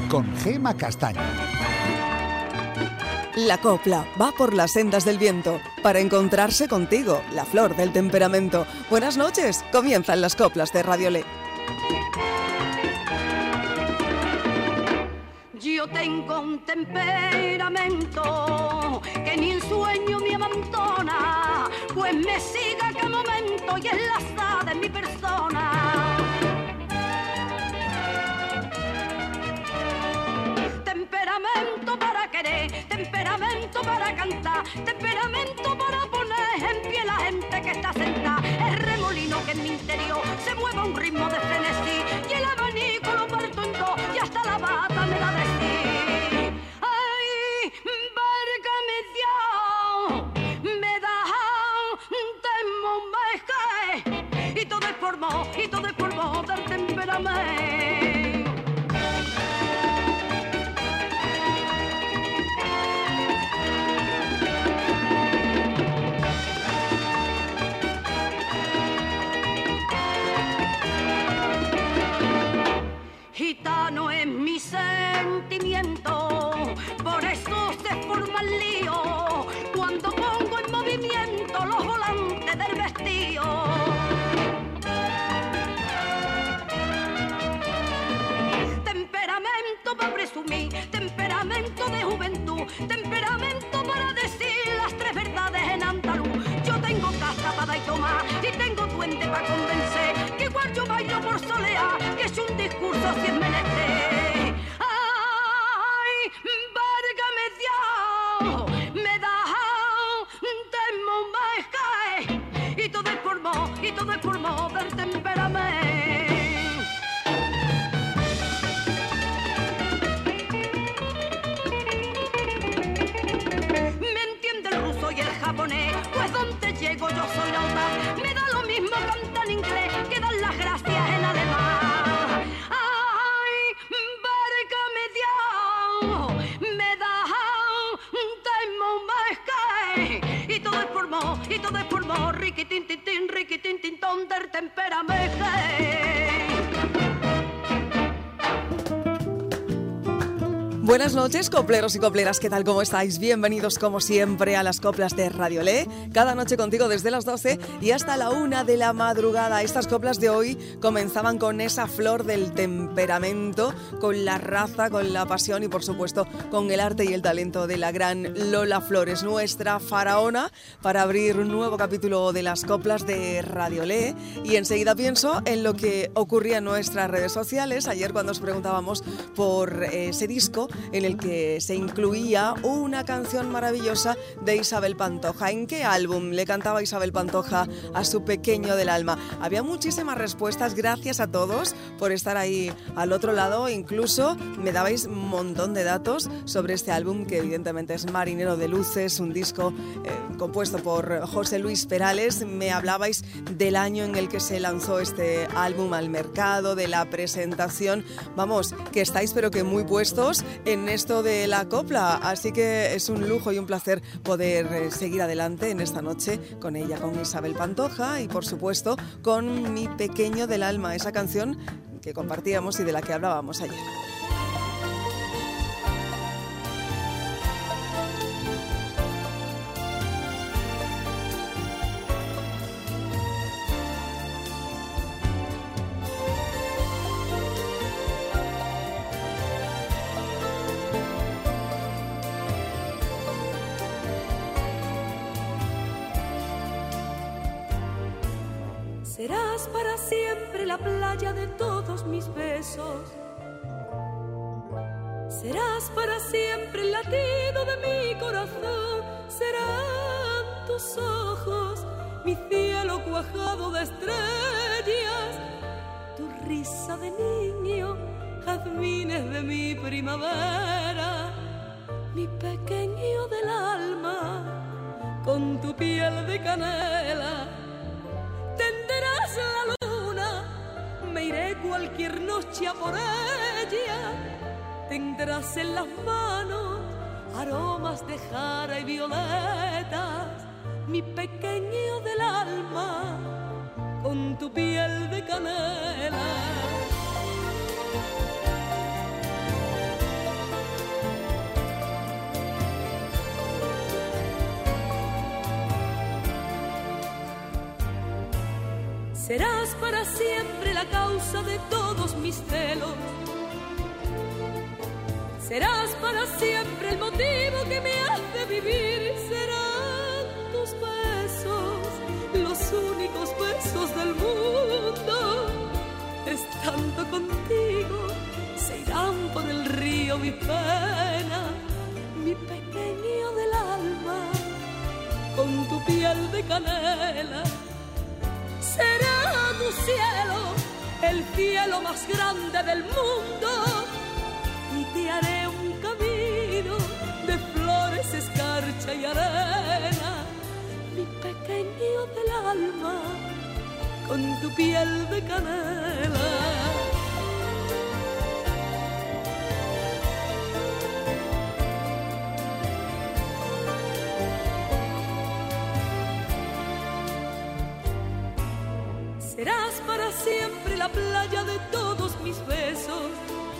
con Gema Castaño. La copla va por las sendas del viento para encontrarse contigo, la flor del temperamento. Buenas noches, comienzan las coplas de Radio Le. Yo tengo un temperamento que ni en sueño me abandona, pues me sigue a cada momento y enlaza de mi persona. Temperamento para querer, temperamento para cantar, temperamento para poner en pie la gente que está sentada. El remolino que en mi interior se mueve a un ritmo de frenesí y el abanico lo parto en dos y hasta la bata me da de sí. Ay, barca me da temombeje y todo es por vos del temperamento. Gitano es mi sentimiento, por eso se forma el lío cuando pongo en movimiento los volantes del vestido. Temperamento para presumir, temperamento de juventud, temperamento para decir las tres verdades en andaluz. Yo tengo casa para dar y tomar y tengo duende para convencer que igual yo bailo por soleá, que es un discurso si es menester. Ay, válgame Dios, me da temombeje y todo es por vos del temperamento. Me entiende el ruso y el japonés, pues donde llego yo soy la otra. Me da lo mismo cantar en inglés que dar las gracias en alemán. Ay, válgame Dios, me da temombeje y todo es por vos, riquitín, ton del temperamento. Buenas noches, copleros y copleras, ¿qué tal? ¿Cómo estáis? Bienvenidos como siempre a las coplas de Radio Le, cada noche contigo desde las 12 y hasta la 1 de la madrugada. Estas coplas de hoy comenzaban con esa flor del temperamento, con la raza, con la pasión y por supuesto con el arte y el talento de la gran Lola Flores, nuestra faraona, para abrir un nuevo capítulo de las coplas de Radio Le. Y enseguida pienso en lo que ocurría en nuestras redes sociales ayer cuando os preguntábamos por ese disco en el que se incluía una canción maravillosa de Isabel Pantoja. ¿En qué álbum le cantaba Isabel Pantoja a su pequeño del alma? Había muchísimas respuestas, gracias a todos por estar ahí al otro lado. Incluso me dabais un montón de datos sobre este álbum, que evidentemente es Marinero de Luces, un disco compuesto por José Luis Perales. Me hablabais del año en el que se lanzó este álbum al mercado, de la presentación. Vamos, que estáis pero que muy puestos en esto de la copla, así que es un lujo y un placer poder seguir adelante en esta noche con ella, con Isabel Pantoja y por supuesto con Mi pequeño del alma, esa canción que compartíamos y de la que hablábamos ayer. Serás para siempre la playa de todos mis besos. Serás para siempre el latido de mi corazón. Serán tus ojos mi cielo cuajado de estrellas. Tu risa de niño, jazmines de mi primavera. Mi pequeño del alma, con tu piel de canela. Tenderás la luna, me iré cualquier noche a por ella. Tendrás en las manos aromas de jara y violetas. Mi pequeño del alma, con tu piel de canela. Serás para siempre la causa de todos mis celos. Serás para siempre el motivo que me hace vivir. Serán tus besos, los únicos besos del mundo. Estando contigo, se irán por el río mi pena, mi pequeño del alma, con tu piel de canela. Será tu cielo, el cielo más grande del mundo, y te haré un camino de flores, escarcha y arena, mi pequeño del alma, con tu piel de canela. Serás para siempre la playa de todos mis besos.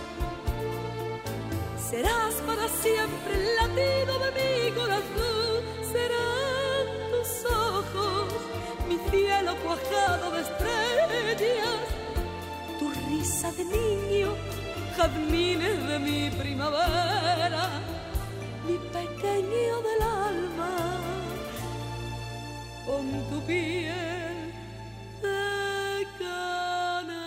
Serás para siempre el latido de mi corazón. Serán tus ojos, mi cielo cuajado de estrellas, tu risa de niño, jazmines de mi primavera, mi pequeño del alma, con tu piel de canela.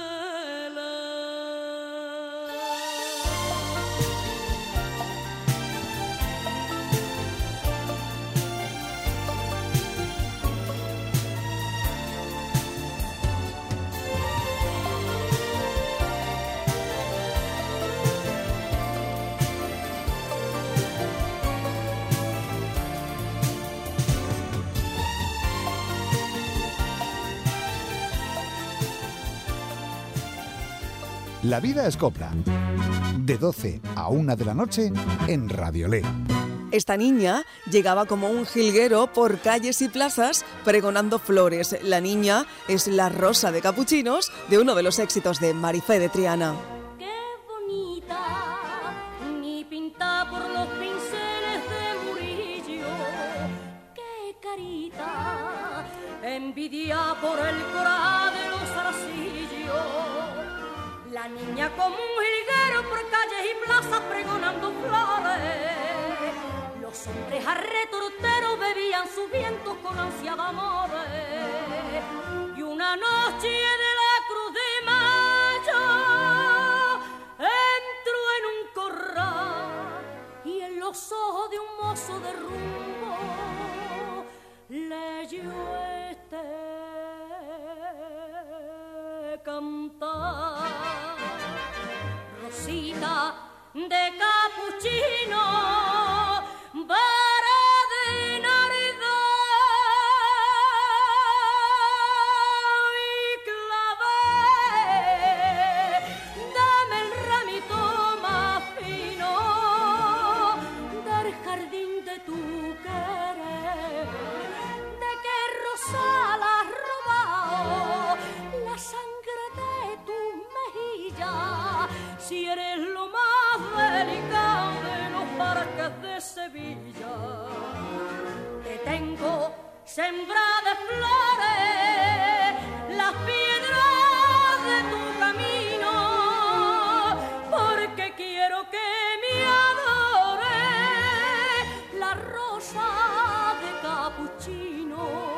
La vida es copla. De 12 a 1 de la noche en Radiolé. Esta niña llegaba como un jilguero por calles y plazas pregonando flores. La niña es la Rosa de Capuchinos, de uno de los éxitos de Marifé de Triana. Qué bonita, mi pinta por los pinceles de Murillo. Qué carita, envidia por el coraje de los arcillos. La niña como un jilguero por calles y plazas pregonando flores. Los hombres arretorteros bebían sus vientos con ansia de amores. Y una noche de la Cruz de Mayo entró en un corral y en los ojos de un mozo de rumbo leyó cantar. Rosita de Capuchino, vara de Navidad y clavé, dame el ramito más fino del jardín de tu querer. ¿De qué rosa la has robado la sangre de tu mejilla? Si eres lo más delicado de los parques de Sevilla, te tengo sembrada de flores las piedras de tu camino, porque quiero que me adore la Rosa de Capuchino.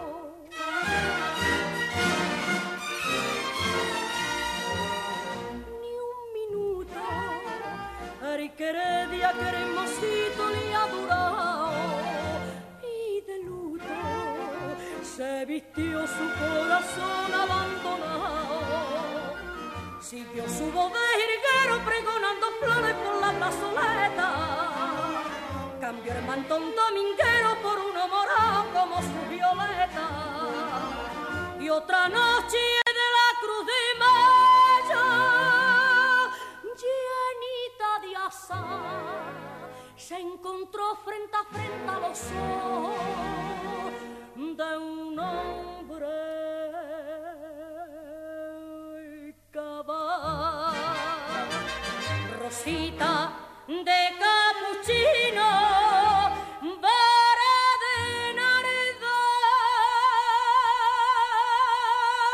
Que Heredia, que hermosito le ha durado, y de luto se vistió su corazón abandonado. Siguió su voz de jilguero pregonando flores por la plazoleta. Cambió el mantón dominguero por uno morado como su violeta. Y otra noche de la Cruz de Mayo, se encontró frente a frente a los ojos de un hombre cabal. Rosita de Capuchino, vara de Navidad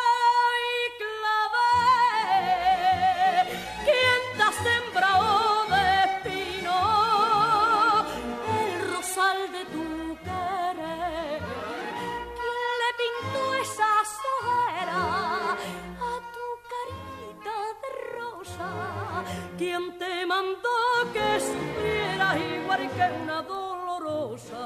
¿Quién te mandó que sufrieras igual que una dolorosa?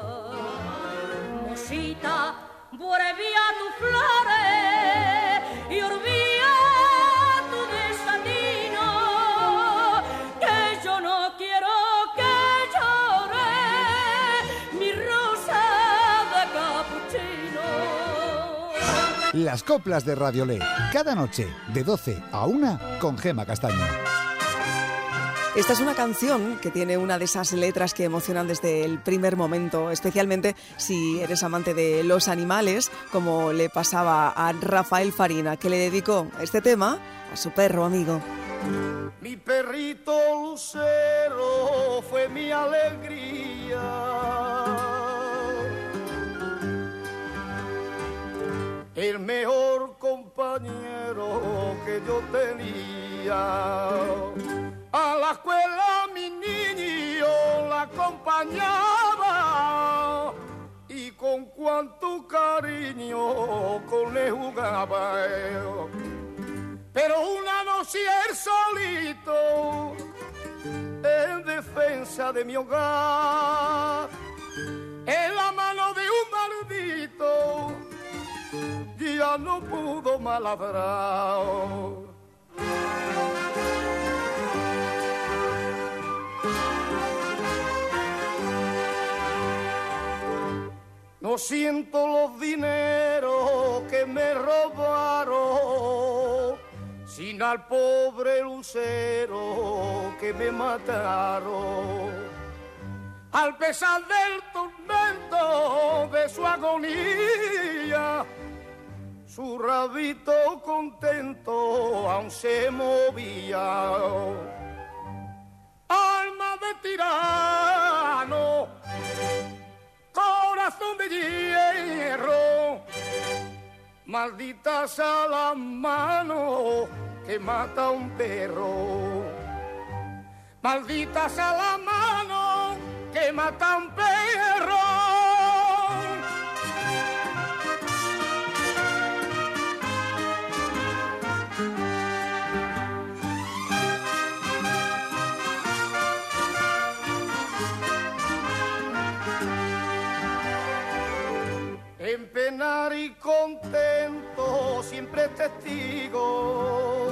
Mosita, vuelve a tus flores y olvida tu desatino, que yo no quiero que llore mi rosa de capuchino. Las coplas de Radiolé, cada noche de 12 a 1 con Gema Castaño. Esta es una canción que tiene una de esas letras que emocionan desde el primer momento, especialmente si eres amante de los animales, como le pasaba a Rafael Farina, que le dedicó este tema a su perro amigo. Mi perrito Lucero fue mi alegría, el mejor compañero que yo tenía. A la escuela mi niño la acompañaba y con cuánto cariño con él jugaba. Pero una noche él solito, en defensa de mi hogar, en la mano de un maldito, ya no pudo maladrar. No siento los dineros que me robaron, sin al pobre lucero que me mataron. Al pesar del tormento de su agonía, su rabito contento aún se movía. Alma de tirano, corazón de hierro, maldita sea la mano que mata a un perro. Maldita sea la mano que mata a un perro. En penar y contento siempre testigo,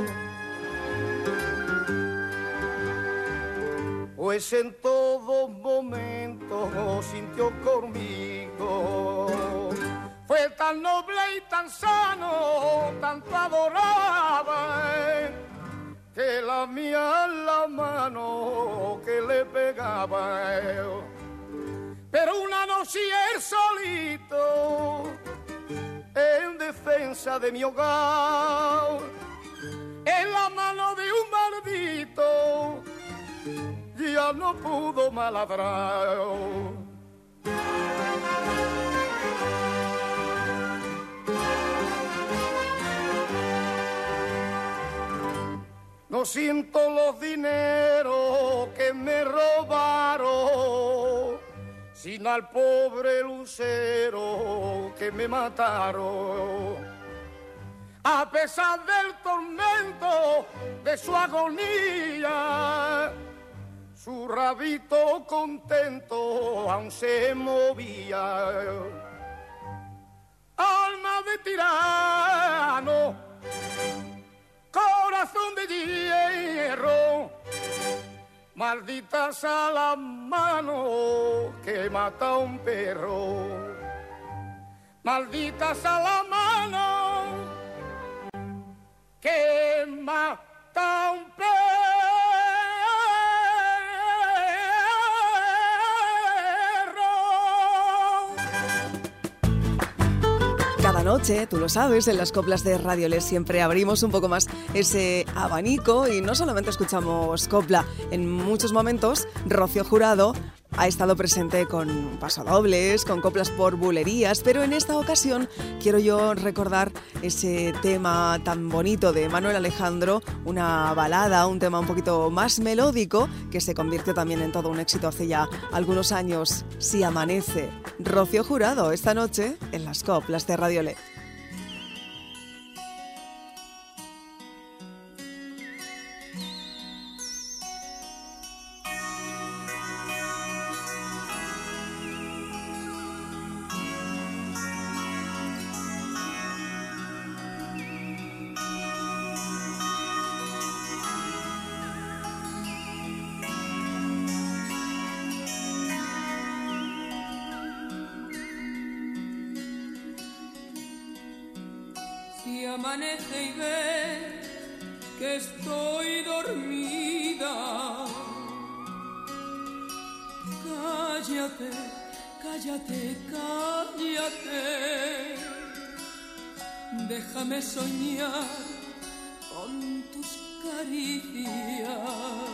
pues en todos momentos sintió conmigo. Fue tan noble y tan sano, tanto adoraba, que la mía en la mano que le pegaba. Pero una noche él solito, en defensa de mi hogar, en la mano de un maldito, ya no pudo maladrar. No siento los dineros que me robaron, sino al pobre lucero que me mataron. A pesar del tormento de su agonía, su rabito contento aún se movía. Alma de tirano, corazón de hierro, maldita sea la mano que mata a un perro. Maldita sea la mano que mata a un perro. Cada noche, tú lo sabes, en las coplas de Radiolé siempre abrimos un poco más ese abanico y no solamente escuchamos copla. En muchos momentos, Rocío Jurado ha estado presente con pasodobles, con coplas por bulerías, pero en esta ocasión quiero yo recordar ese tema tan bonito de Manuel Alejandro, una balada, un tema un poquito más melódico, que se convirtió también en todo un éxito hace ya algunos años. Si amanece, Rocío Jurado, esta noche en las coplas de Radiolé. Si amanece y ve que estoy dormida, cállate, cállate, cállate, déjame soñar con tus caricias.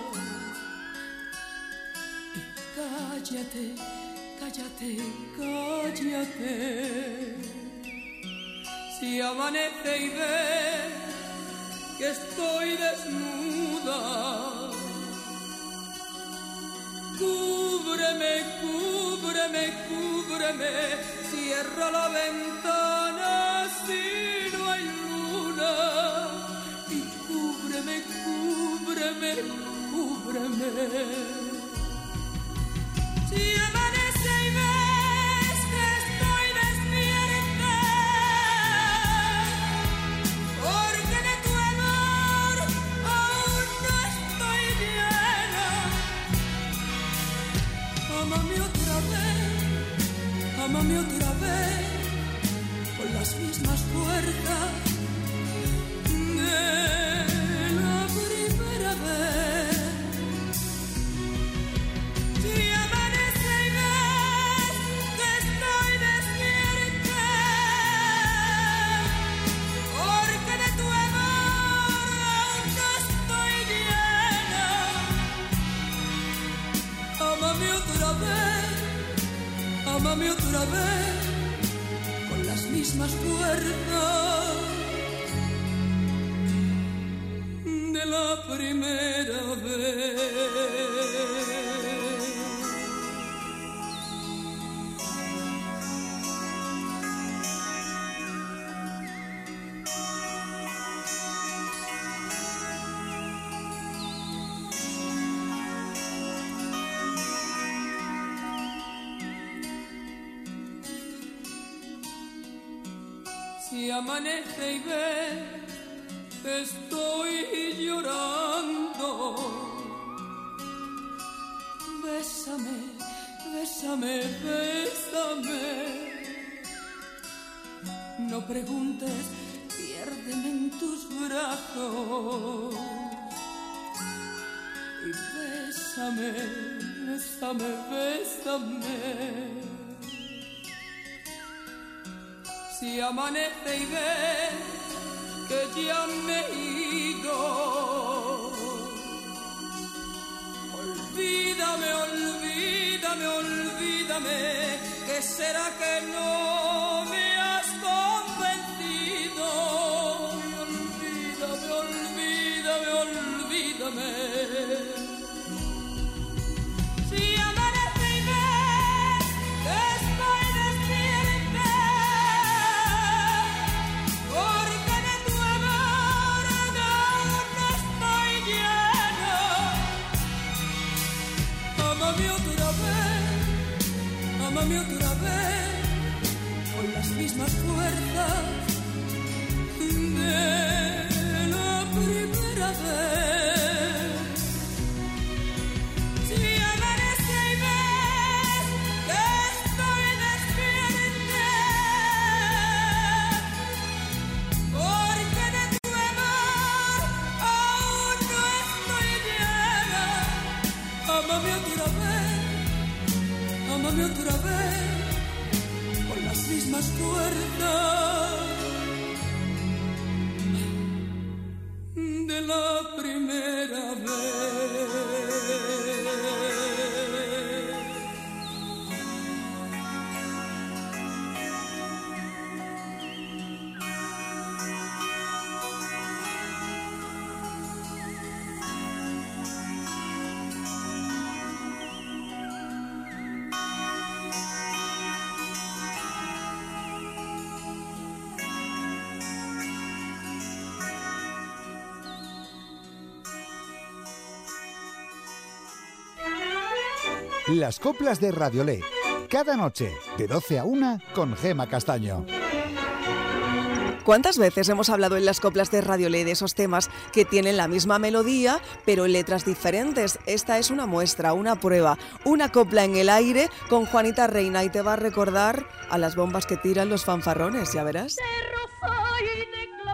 Y cállate, cállate, cállate, si amanece y ve que estoy desnuda, cúbreme, cúbreme, cúbreme, cierra la ventana si no hay luna, y cúbreme, cúbreme, cúbreme. Si amanece y ves que estoy despierta, porque de tu amor aún no estoy llena, ámame otra vez, con las mismas fuerzas de la primera vez. Si amanece y ves que estoy despierta, porque de tu amor aún no estoy llena, ámame otra vez, con las mismas fuerzas de la primera vez. Si amanece y ve que estoy llorando, bésame, bésame, bésame, no preguntes, piérdeme en tus brazos, y bésame, bésame, bésame. Si amanece y ve que ya me he ido, olvídame, olvídame, olvídame, que será que no me has convencido. Olvídame, olvídame, olvídame. Si amanece y ve que estoy despierta, porque de tu amor aún no estoy llena, ámame otra vez, con las mismas fuerzas de la primera vez. Si amanece y ves que estoy despierta, porque de tu amor aún no estoy llena, ámame otra vez, con las mismas fuerzas de la primera vez. Las coplas de Radiolé. Cada noche, de 12 a 1, con Gema Castaño. ¿Cuántas veces hemos hablado en las coplas de Radiolé de esos temas que tienen la misma melodía, pero en letras diferentes? Esta es una muestra, una prueba, una copla en el aire con Juanita Reina, y te va a recordar a las bombas que tiran los fanfarrones, ya verás. De rosa y de clavel,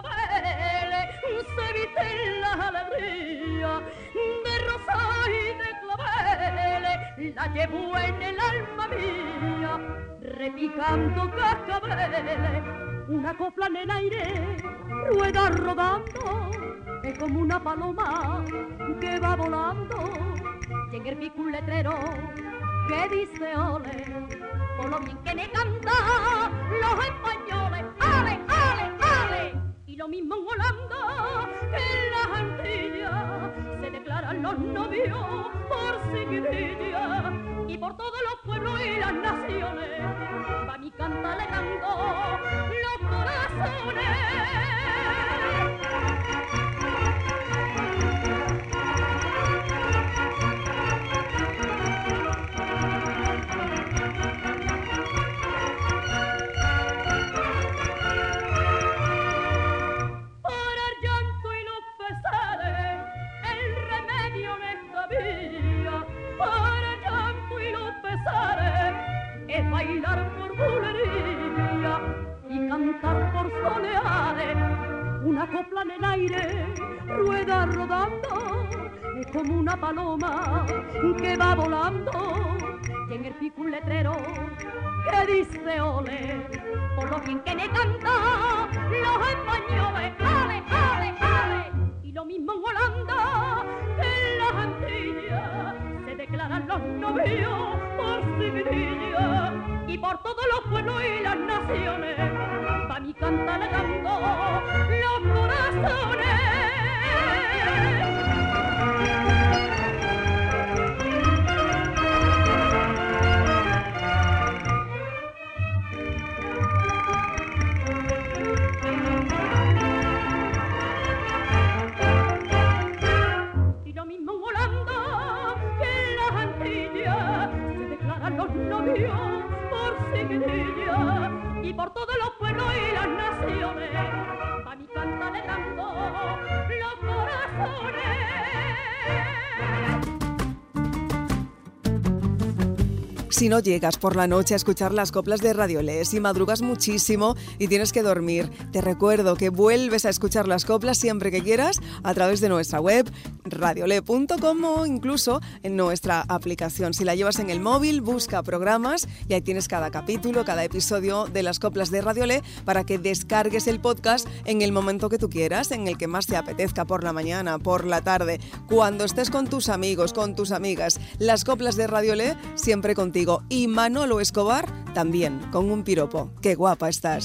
la llevo en el alma mía, repicando cascabeles, una copla en el aire, rueda rodando, es como una paloma que va volando, y en el pico un letrero que dice ole, por lo bien que me canta los españoles, ale, ale, ale, y lo mismo en Holanda, en las Antillas, se declaran los novios por seguidilla, y por todos los pueblos y las naciones, va mi canta alegando los corazones. Es bailar por bulería y cantar por soleares, una copla en el aire, rueda rodando, es como una paloma que va volando, y en el pico un letrero que dice ole, por lo bien que me canta los españoles, ale, ale, ale, y lo mismo en Holanda que en las Antillas, se declaran los novios por seguidilla, y por todos los pueblos y las naciones, va mi canta alegando los corazones. Y lo mismo en Holanda que en las Antillas, se declaran los novios por seguidilla, y por todos los pueblos y las naciones, va mi canta alegando los corazones. Si no llegas por la noche a escuchar las coplas de Radiolé, si madrugas muchísimo y tienes que dormir, te recuerdo que vuelves a escuchar las coplas siempre que quieras a través de nuestra web radiolé.com o incluso en nuestra aplicación. Si la llevas en el móvil, busca programas y ahí tienes cada capítulo, cada episodio de las coplas de Radiolé para que descargues el podcast en el momento que tú quieras, en el que más te apetezca, por la mañana, por la tarde, cuando estés con tus amigos, con tus amigas. Las coplas de Radiolé siempre contigo. Y Manolo Escobar también, con un piropo. ¡Qué guapa estás!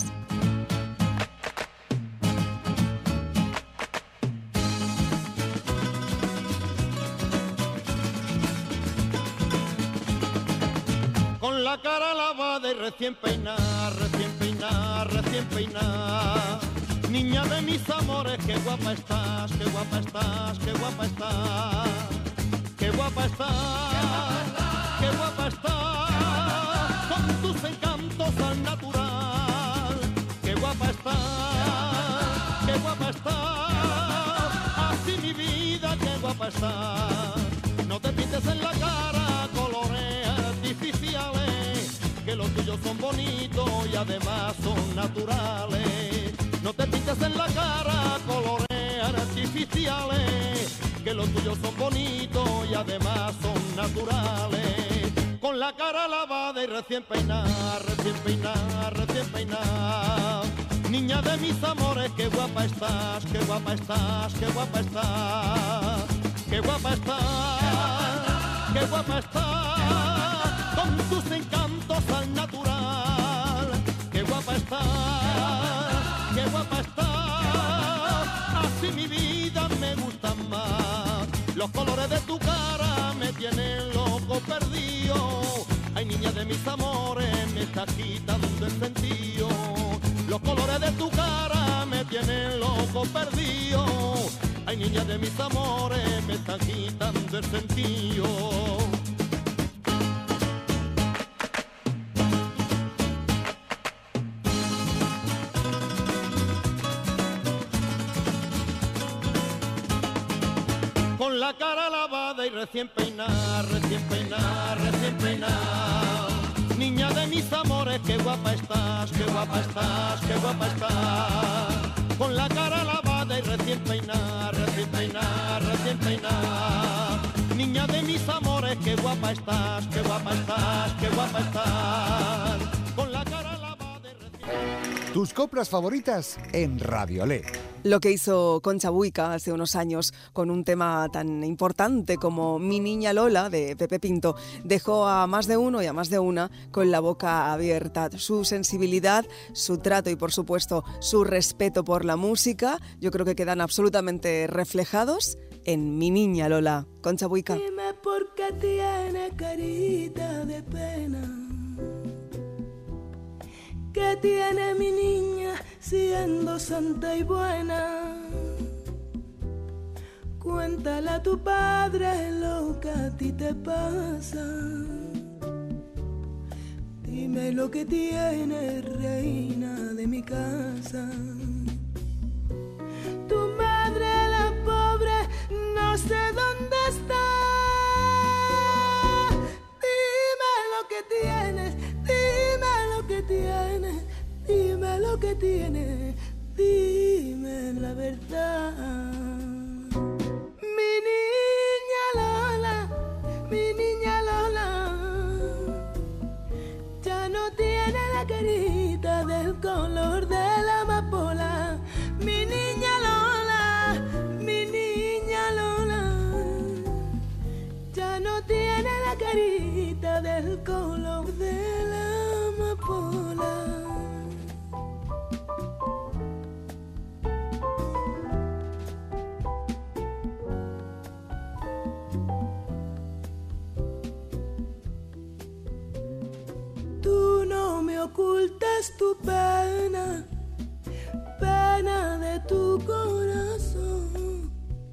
Con la cara lavada y recién peinada, recién peinada, recién peinada. Niña de mis amores, qué guapa estás, qué guapa estás, qué guapa estás. Qué guapa estás, qué guapa estás, con tus encantos al natural. Qué guapa estás, qué guapa estás, así mi vida, qué guapa estás. No te pintes en la cara colores artificiales, que los tuyos son bonitos y además son naturales. No te pintes en la cara colores artificiales, que los tuyos son bonitos y además son naturales. Con la cara lavada y recién peinada, recién peinada, recién peinada. Niña de mis amores, qué guapa estás, qué guapa estás, qué guapa estás. Qué guapa estás, qué guapa estás, con tus encantos al natural. Qué guapa estás, qué guapa estás, así mi vida me gusta más. Los colores de tu cara me tienen loco perdido. Ay, niña de mis amores, me está quitando el sentido. Los colores de tu cara me tienen loco perdido. Ay, niña de mis amores, me están quitando el sentido. Con la cara lavada y recién peinada, recién peinada, recién peinada. Niña de mis amores, qué guapa estás, qué guapa estás, qué guapa estás. Con la cara lavada y recién peinada, recién peinada, recién peinada. niña de mis amores, qué guapa estás, qué guapa estás, qué guapa estás, con la cara lavada de recién. Tus coplas favoritas en Radiolé. Lo que hizo Concha Buica hace unos años con un tema tan importante como Mi Niña Lola de Pepe Pinto dejó a más de uno y a más de una con la boca abierta. Su sensibilidad, su trato y por supuesto su respeto por la música, yo creo que quedan absolutamente reflejados en Mi Niña Lola. Concha Buica. Dime por qué tiene carita de pena. ¿Qué tiene mi niña siendo santa y buena? Cuéntale a tu padre lo que a ti te pasa. Dime lo que tiene, reina de mi casa. Tu madre, la pobre, no sé dónde está. Dime lo que tienes, dime lo que tienes, dime lo que tienes, dime la verdad. Mi niña Lola, mi niña Lola, ya no tiene la carita del color de la amapola. Mi niña Lola, mi niña Lola, ya no tiene la carita del color de la amapola. Tú no me ocultas tu pena, pena de tu corazón.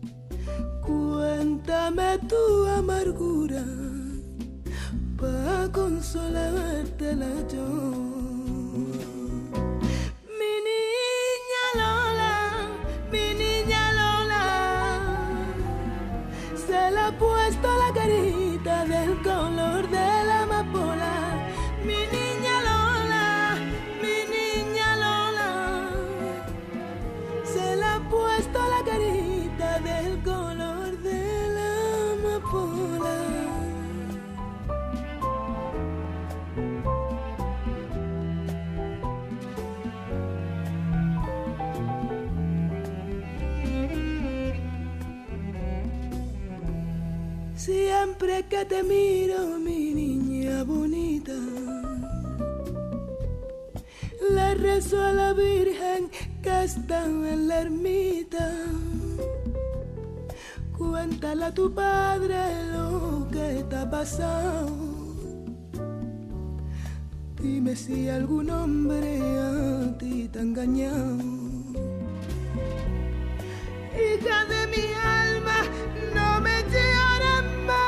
Cuéntame tu amargura pa' consolártela yo. Mi niña Lola, mi niña Lola, se le ha puesto la carita del color de la amapola. Mi niña Lola, mi niña Lola, se le ha puesto la carita del color de la amapola. Siempre que te miro, mi niña bonita, le rezo a la Virgen que está en la ermita. Cuéntale a tu padre lo que te ha pasado. Dime si algún hombre a ti te ha engañado. Hija de mi alma, no me llores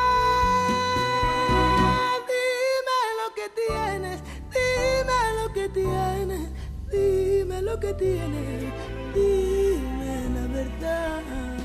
más. Dime lo que tienes, dime lo que tienes, dime lo que tienes, dime la verdad.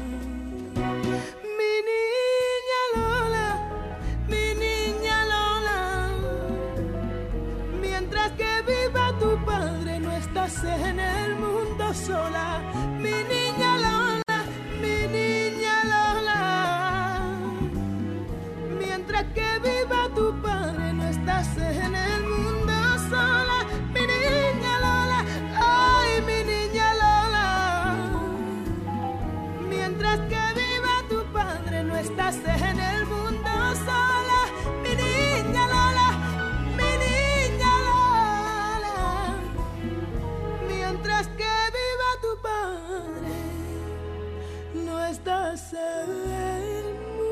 Mi niña Lola, mi niña Lola, mientras que viva tu padre no estás en el mundo sola. Mi niña Lola, mi niña Lola, mientras que viva tu padre no estás en el mundo sola. Mi niña Lola, ay mi niña Lola, mientras que viva tu padre no estás en el mundo sola. Mi niña Lola, mi niña Lola, mientras que viva tu padre no estás en el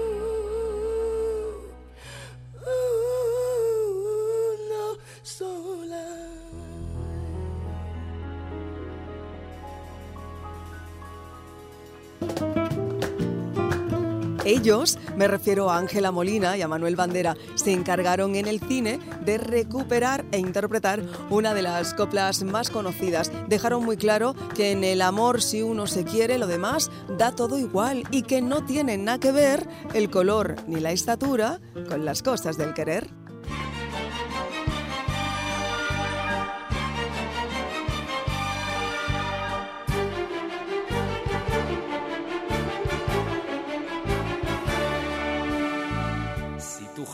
mundo sola. Ellos, me refiero a Ángela Molina y a Manuel Bandera, se encargaron en el cine de recuperar e interpretar una de las coplas más conocidas. Dejaron muy claro que en el amor, si uno se quiere, lo demás da todo igual y que no tiene nada que ver el color ni la estatura con las cosas del querer.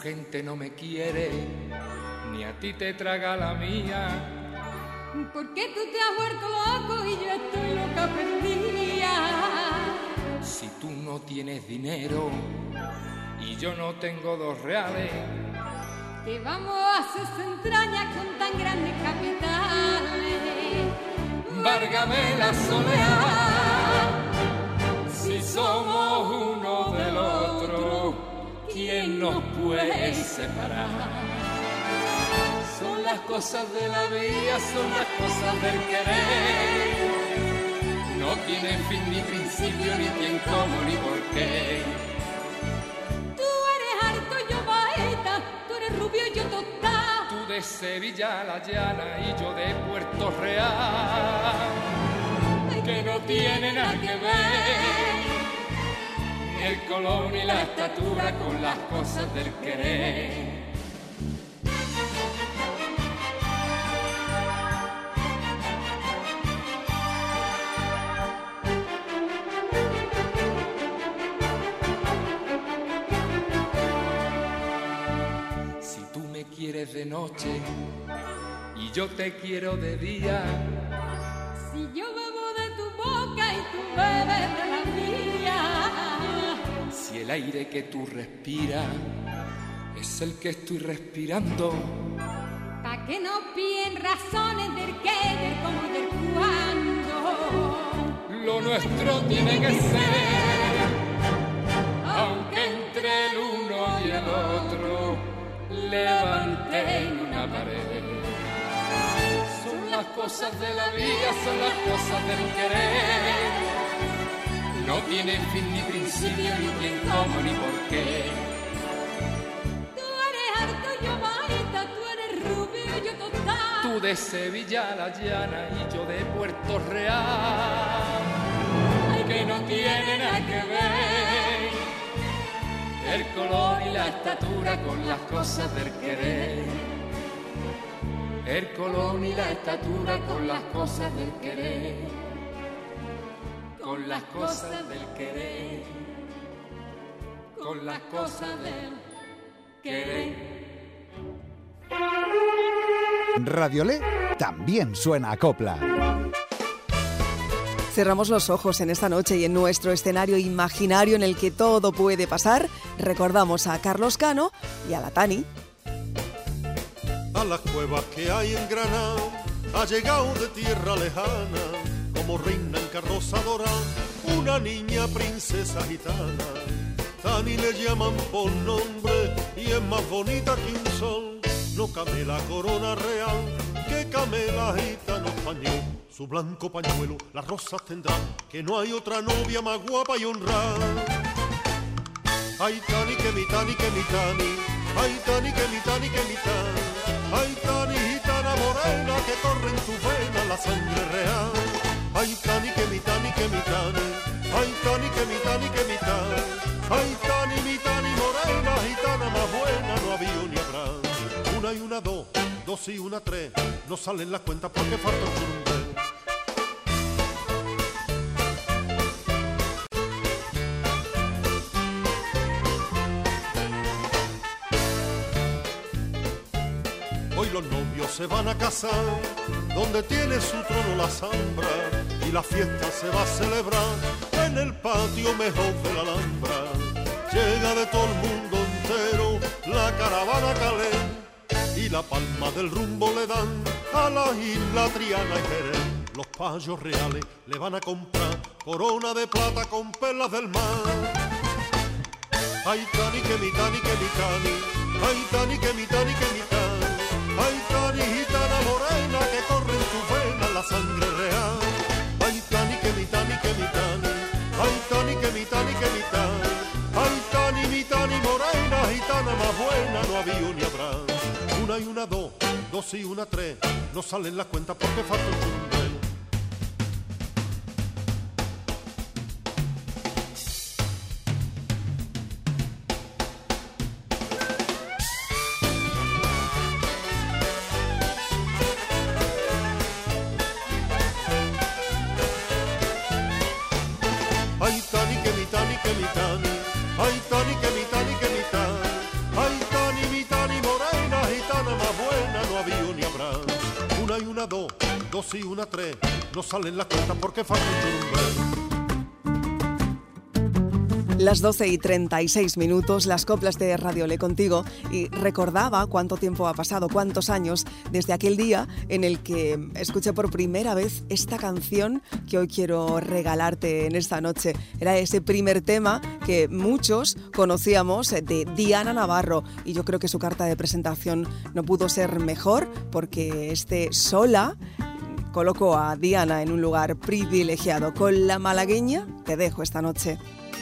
gente no me quiere, ni a ti te traga la mía. Porque tú te has vuelto loco y yo estoy loca perdida. Si tú no tienes dinero y yo no tengo 2 reales, ¿qué vamos a hacer entrañas con tan grandes capitales? Várgame la soledad, si somos uno del otro, ¿quién nos puede separar? Son las cosas de la vida, son las cosas del querer. No tienen fin ni principio, ni quién, cómo, ni por qué. Tú eres harto, yo baeta, tú eres rubio, yo tostado. Tú de Sevilla a La Llana y yo de Puerto Real. Que no tiene nada que ver ni el color ni la estatura con las cosas del querer. Quieres de noche y yo te quiero de día. Si yo bebo de tu boca y tú bebes de la mía. Si el aire que tú respiras es el que estoy respirando. Pa' que no piden razones del qué, del cómo, del cuándo. Lo nuestro tiene que ser, aunque entre el uno y el otro levanten una pared. Son las cosas de la vida, son las cosas del querer. No tienen fin ni principio, ni quién, cómo, ni por qué. Tú eres harto, yo baita, tú eres rubio, yo tostado. Tú de Sevilla a La Llana y yo de Puerto Real. Que no tiene nada que ver el color y la estatura con las cosas del querer. El color y la estatura con las cosas del querer. Con las cosas del querer. Con las cosas del querer. Radiolé también suena a copla. Cerramos los ojos en esta noche y en nuestro escenario imaginario en el que todo puede pasar, recordamos a Carlos Cano y a la Tani. A las cuevas que hay en Granada ha llegado de tierra lejana, como reina en carroza dorada, una niña princesa gitana. Tani le llaman por nombre y es más bonita que un sol. No camela corona real, que camela gitano español. Su blanco pañuelo las rosas tendrán, que no hay otra novia más guapa y honrada. Ay, Tani, que mi Tani, que mi Tani. Ay, Tani, que mi Tani, que mi Tani. Ay, Tani, gitana morena, que corre en tu vena la sangre real. Ay, Tani, que mi Tani, que mi Tani. Ay, Tani, que mi Tani, que mi Tani. Ay, Tani, mi Tani morena, gitana más buena no había ni habrá. Una y una dos, dos y una tres, no salen las cuentas porque falta el churumbel. Hoy los novios se van a casar, donde tiene su trono la Zambra, y la fiesta se va a celebrar en el patio mejor de la Alhambra. Llega de todo el mundo entero la caravana Calé, y la palma del rumbo le dan a la isla Triana y Jerez. Los payos reales le van a comprar corona de plata con perlas del mar. Ay, Tani, que mi Tani, que mi Tani. Ay, Tani, que mi Tani, que mi Tani. Ay, Tani, gitana morena, que corre en tu vena la sangre real. Ay, Tani, que mi Tani, que mi Tani. Ay, Tani, que mi Tani, que mi Tani. Ay, Tani, mi Tani morena, gitana más buena no había ni habrá. Una y una dos, dos y una tres, no salen las cuentas porque falta el churumbel. Ay, Tani, que mi Tani, que mi Tani. Ay, Tani, que mi Tani, que mi Tani. Ay, Tani, y una 3, no salen las cuentas porque falta un churumbel. Las 12:36, las coplas de Radio Le contigo, y recordaba cuánto tiempo ha pasado, cuántos años desde aquel día en el que escuché por primera vez esta canción que hoy quiero regalarte en esta noche. Era ese primer tema que muchos conocíamos de Diana Navarro, y yo creo que su carta de presentación no pudo ser mejor, porque Sola colocó a Diana en un lugar privilegiado. Con la malagueña te dejo esta noche.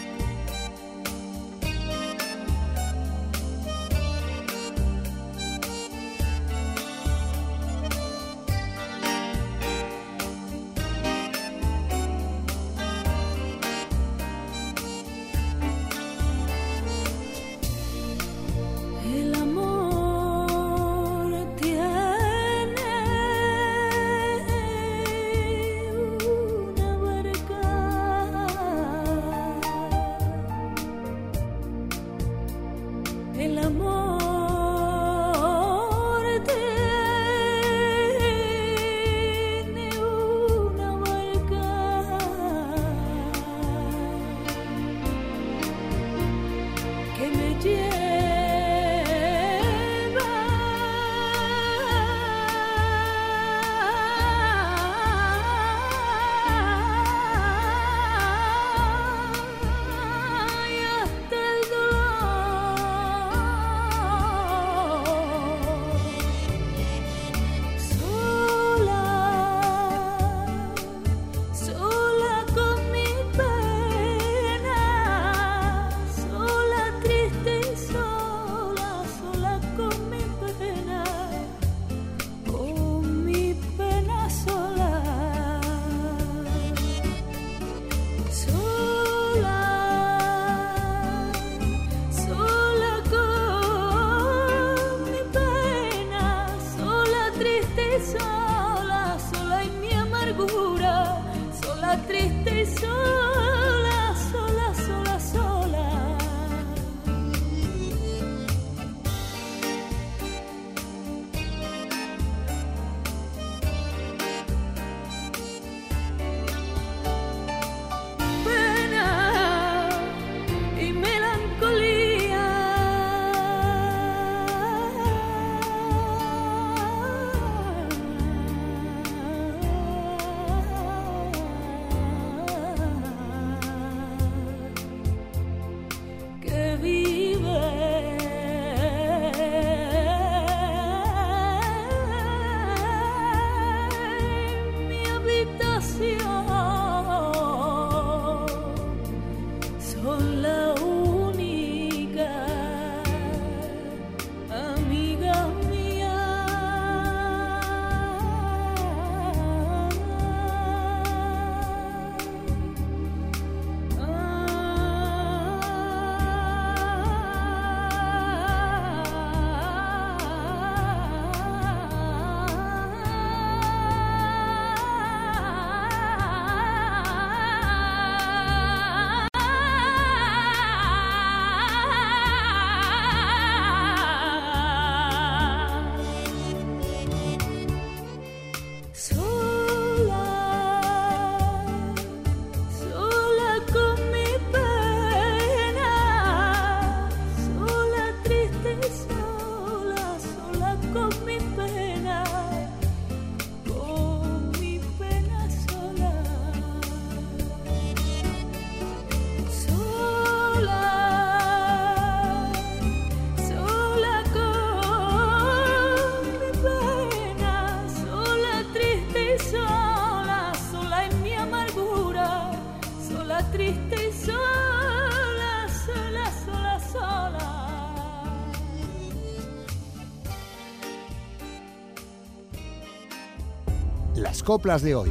Las coplas de hoy.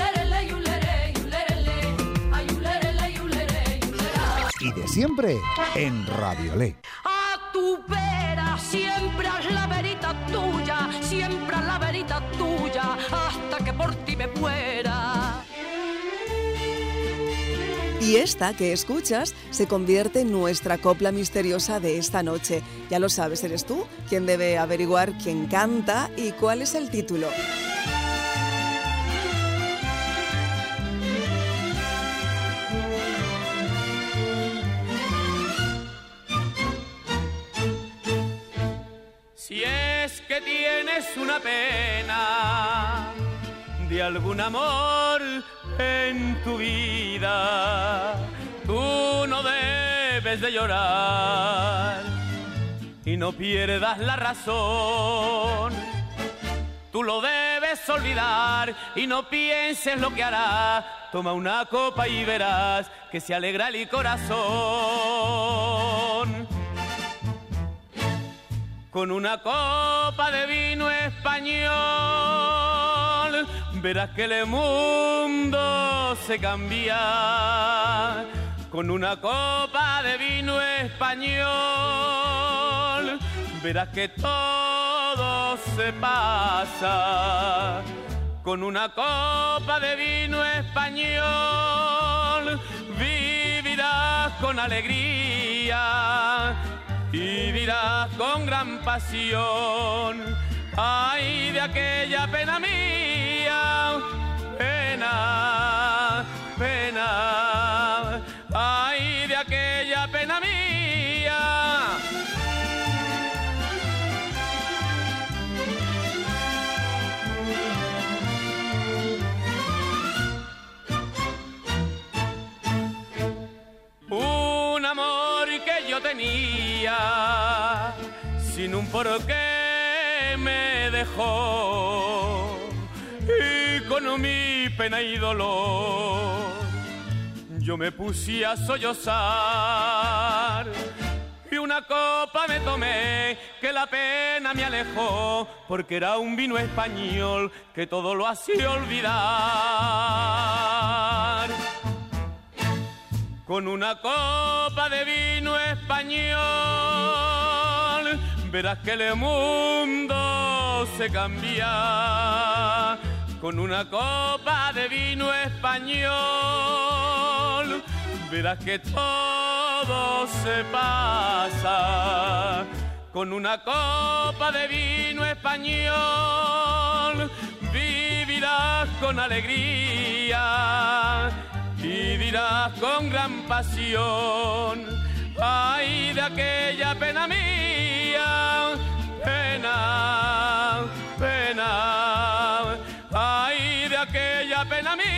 Y de siempre en Radio Le. A tu vera siempre es la verita tuya, siempre es la verita tuya, hasta que por ti me muera. Y esta que escuchas se convierte en nuestra copla misteriosa de esta noche. Ya lo sabes, eres tú quien debe averiguar quién canta y cuál es el título. que tienes una pena de algún amor en tu vida, tú no debes de llorar y no pierdas la razón. Tú lo debes olvidar y no pienses lo que hará. Toma una copa y verás que se alegra el corazón. Con una copa de vino español verás que el mundo se cambia. Con una copa de vino español verás que todo se pasa. Con una copa de vino español vivirás con alegría y dirás con gran pasión: ay, de aquella pena mía, pena, pena, ay, de aquella pena mía. Un amor que yo tenía, sin un porqué me dejó, y con mi pena y dolor yo me puse a sollozar. Y una copa me tomé, que la pena me alejó, porque era un vino español que todo lo hacía olvidar. Con una copa de vino español verás que el mundo se cambia. Con una copa de vino español verás que todo se pasa. Con una copa de vino español vivirás con alegría y dirás con gran pasión: ay, de aquella pena mía, pena, pena, ay, de aquella pena mía.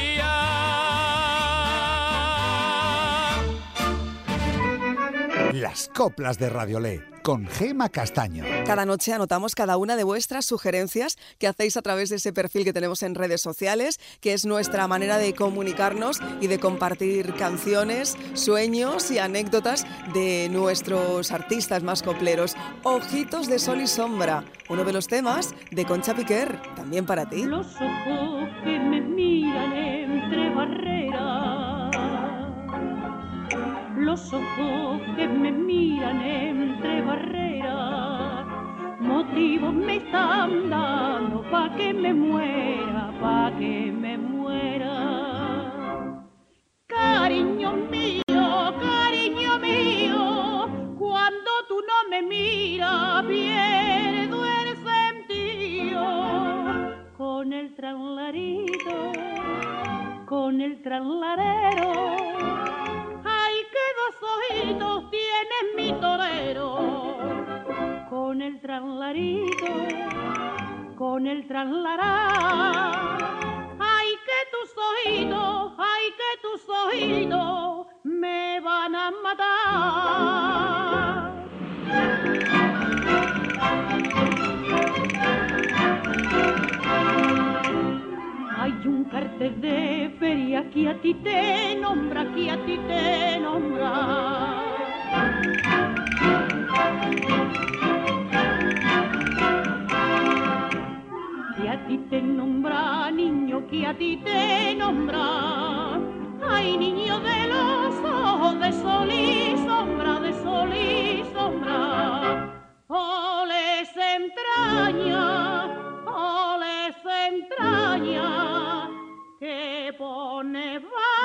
Las coplas de Radiolé, con Gema Castaño. Cada noche anotamos cada una de vuestras sugerencias que hacéis a través de ese perfil que tenemos en redes sociales, que es nuestra manera de comunicarnos y de compartir canciones, sueños y anécdotas de nuestros artistas más copleros. Ojitos de sol y sombra, uno de los temas de Concha Piquer, también para ti. Los ojos que me miran entre barreras, los ojos que me miran entre barreras, motivos me están dando pa' que me muera, pa' que me muera. Cariño mío, cuando tú no me miras pierdo el sentido. Con el tranlarito, con el tranlarero, ay, qué dos ojitos tiene mi torero. Con el tranlarito, con el tranlará, ay, que tus ojitos me van a matar. Hay un cartel de feria que a ti te nombra, que a ti te nombra. Que a ti te nombra, niño, que a ti te nombra. Ay, niño de los ojos de sol y sombra, de sol y sombra. Oh, les entraña, que pone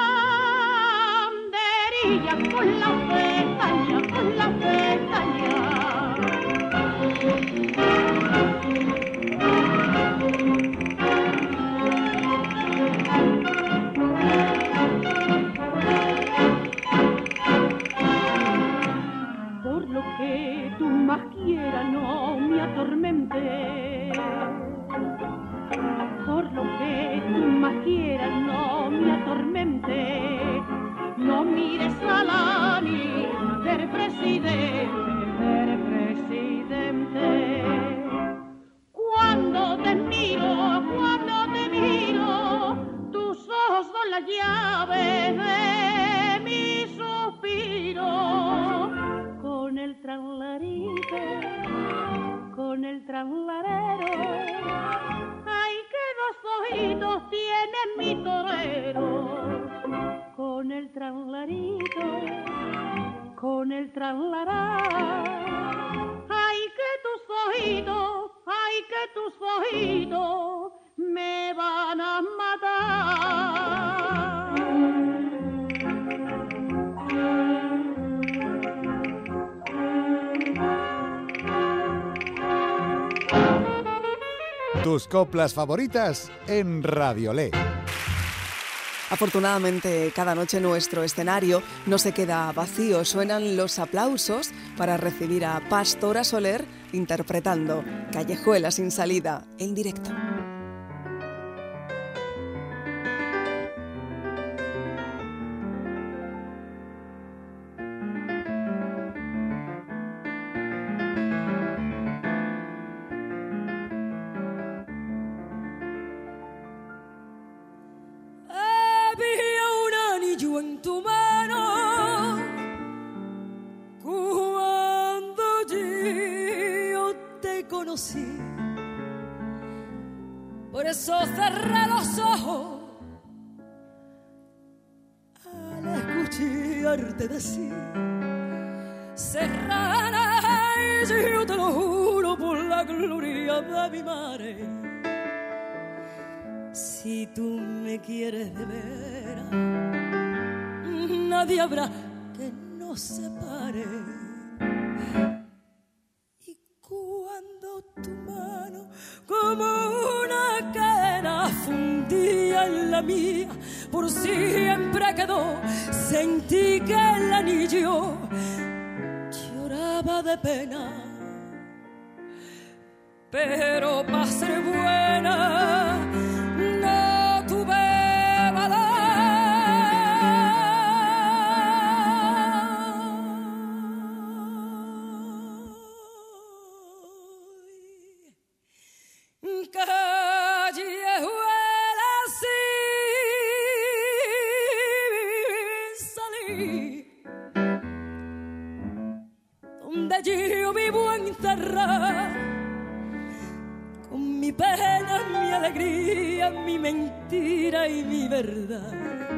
banderilla con la pestaña, con la pestaña. Por lo que tú más quieras, no me atormentes, el traslarito, con el traslará. Ay, que tus ojitos me van a matar. Tus coplas favoritas en Radiolé. Afortunadamente, cada noche nuestro escenario no se queda vacío. Suenan los aplausos para recibir a Pastora Soler interpretando Callejuela sin salida en directo. En tu mano, cuando yo te conocí, por eso cerré los ojos al escucharte decir, serrana, yo te lo juro por la gloria de mi madre, si tú me quieres de veras, nadie habrá que nos separe. Y cuando tu mano como una cadena fundía en la mía, por siempre quedó, sentí que el anillo lloraba de pena. Pero para ser buena no tuve valor. Callejuela sin salir, donde yo vivo encerrada, con mi pena, mi alegría, mi mentira y mi verdad.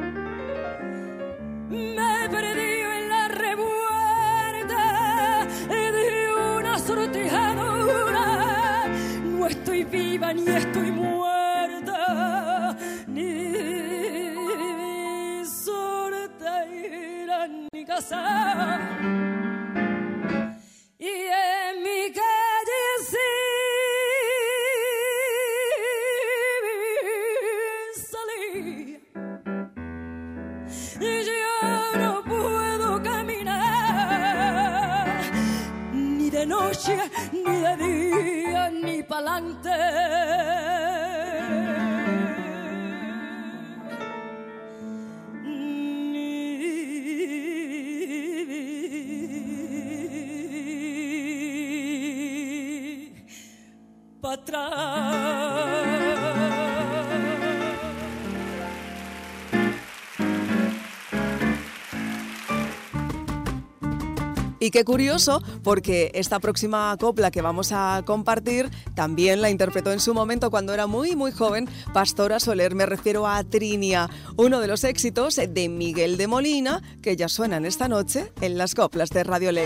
Me perdí en la revuelta de una sortijadura. No estoy viva ni estoy muerta, ni soltera ni casada. Y en mi calle sin salir, yo no puedo caminar, ni de noche, ni de día, ni pa'lante. Ni pa' atrás. Y qué curioso, porque esta próxima copla que vamos a compartir también la interpretó en su momento cuando era muy muy joven Pastora Soler. Me refiero a Trinia, uno de los éxitos de Miguel de Molina, que ya suenan esta noche en las coplas de Radiolé.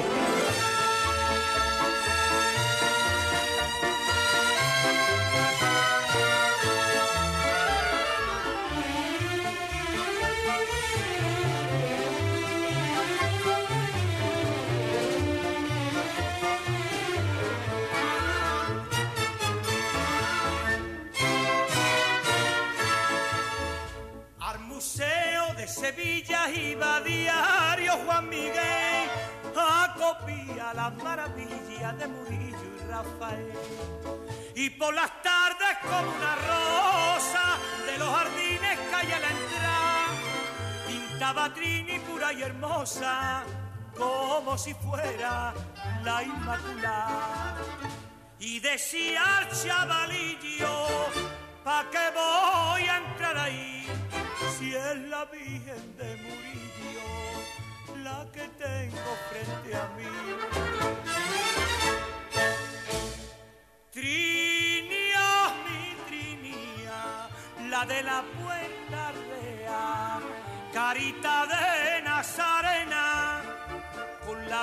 Sevilla iba diario Juan Miguel a copiar las maravillas de Murillo y Rafael. Y por las tardes como una rosa de los jardines calle a la entrada, pintaba Trini pura y hermosa como si fuera la Inmaculada. Y decía al chavalillo, ¿pa' qué voy a entrar ahí? Si es la Virgen de Murillo la que tengo frente a mí. Trinia, mi Trinia, la de la Puerta Real, carita de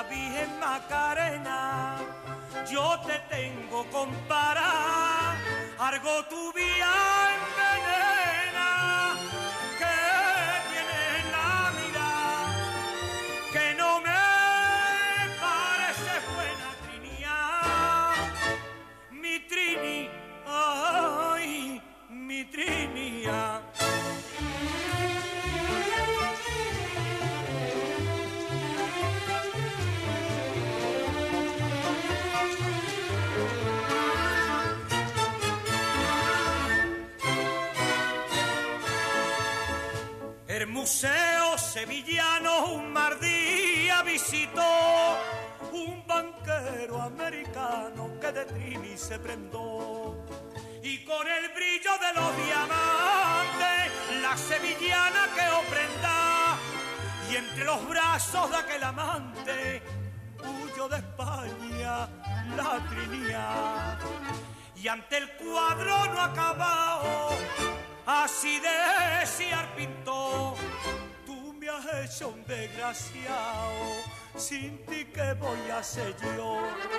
la Virgen Macarena, yo te tengo comparada, algo tu vía envenena, que tienes la mirada, que no me parece buena, Trinidad, mi Trini, ay, mi Trinidad. El Museo Sevillano un mar día visitó un banquero americano que de Trini se prendó. Y con el brillo de los diamantes, la sevillana quedó prenda. Y entre los brazos de aquel amante, huyó de España la Trinidad. Y ante el cuadro no acabado, así decía el pintor, tú me has hecho un desgraciado, sin ti ¿qué voy a hacer yo?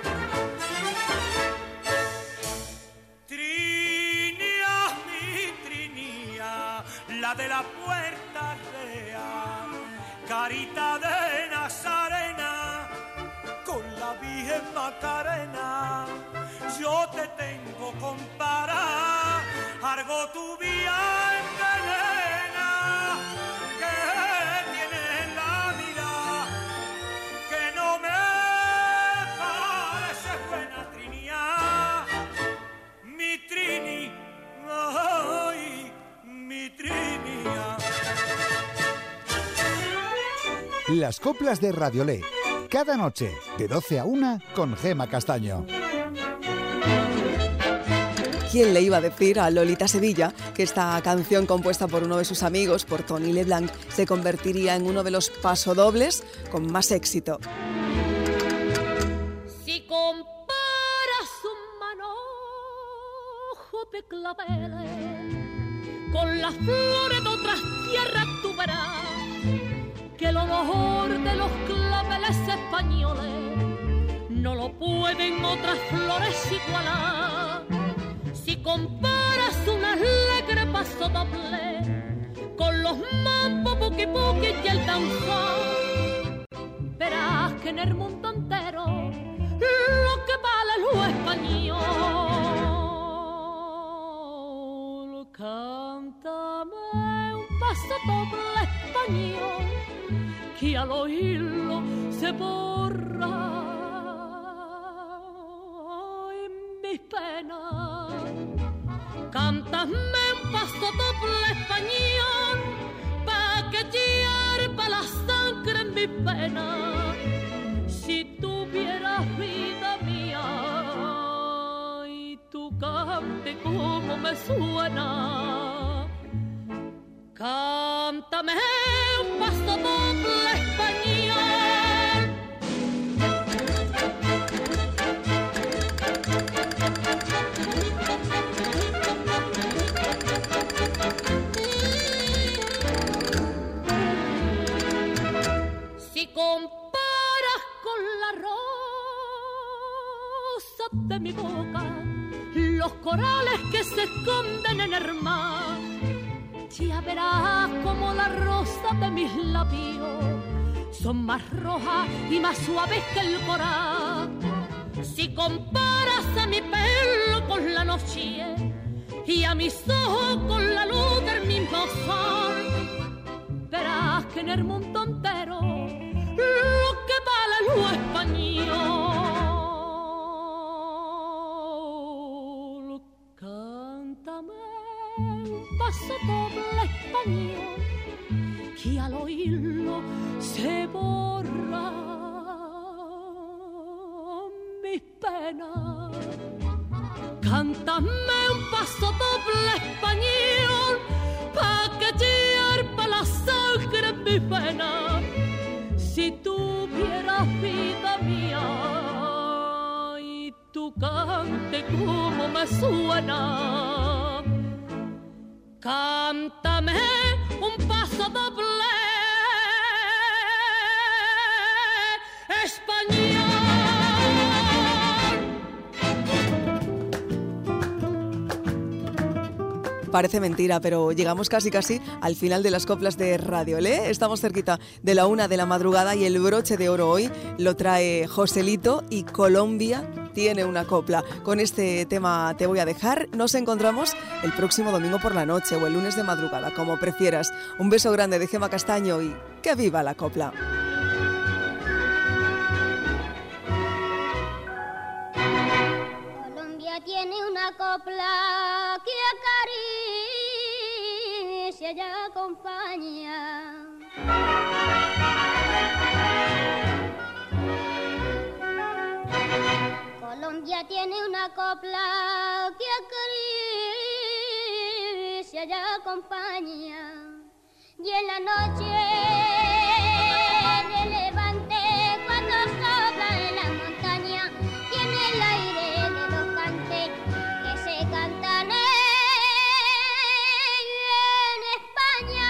Trinidad, mi Trinidad, la de la Puerta Real, carita de Nazarena, con la Virgen Macarena, yo te tengo comparada, algo tu vía envenena, que tienes en la mirada, que no me parece buena, Trinidad, mi Trini, ay, mi Trinidad. Las coplas de Radiolé, cada noche de 12 a 1 con Gema Castaño. ¿Quién le iba a decir a Lolita Sevilla que esta canción compuesta por uno de sus amigos, por Tony Leblanc, se convertiría en uno de los pasodobles con más éxito? Si comparas un manojo de claveles con las flores de otras tierras, tú verás que el olor de los claveles españoles no lo pueden otras flores igualar. Si comparas un alegre paso doble con los mambos puki puki y el danzón, verás que en el mundo entero lo que vale lo español. Cántame un paso doble español que al oírlo se borra en mis penas. Cántame un paso doble español pa' que hierva la sangre en mi pena. Si tuvieras vida mía y tu cante como me suena, cántame un paso doble español. Si comparas con la rosa de mi boca los corales que se esconden en el mar, ya verás como la rosa de mis labios son más rojas y más suaves que el coral. Si comparas a mi pelo con la noche y a mis ojos con la luz del mismo sol, verás que en el mundo entero lo que vale lo español. Cántame un paso doble español que al oírlo se borra mis penas. Cántame un paso doble español pa' que hierva la sangre en mi pena. Si tuvieras vida mía y tu cante como me suena, cántame un paso doble español. Parece mentira, pero llegamos casi al final de las coplas de Radio Le. Estamos cerquita de la 1 de la madrugada y el broche de oro hoy lo trae Joselito y Colombia tiene una copla. Con este tema te voy a dejar. Nos encontramos el próximo domingo por la noche o el lunes de madrugada, como prefieras. Un beso grande de Gema Castaño y que viva la copla. Colombia tiene una copla que acaricia y acompaña. Colombia tiene una copla que acaricia y acompaña. Y en la noche de levante, cuando sopla en la montaña, tiene el aire de los cantes que se cantan en España.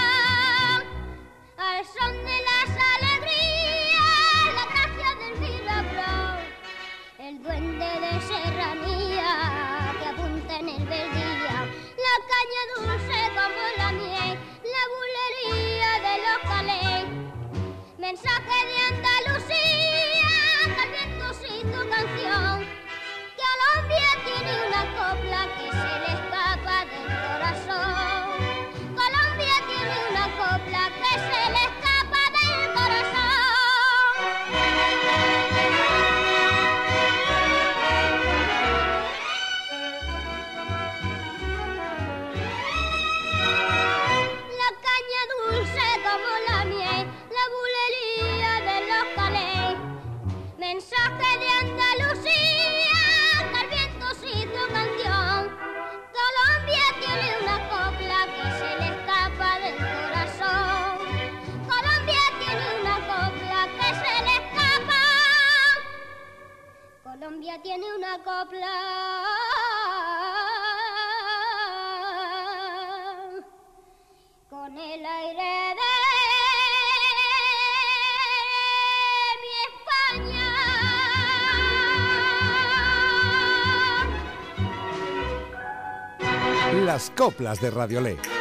Al son de las alegrías, la gracia del Miraflor, el duende de serranía que apunta en el verdía, la caña dulce como la miel, la bulería de los calés, mensaje de Andalucía, que el viento sí tu canción, que Colombia tiene una copla que se le escapa del corazón. Colombia tiene una copla que se le escapa del corazón. La caña dulce como la miel, la bulería de los calés, mensaje de Andalucía, que el viento sí tu canción. Colombia tiene una copla que se le escapa del corazón. Colombia tiene una copla que se le escapa. Colombia tiene una copla con el aire de mi España. Las coplas de Radio Le.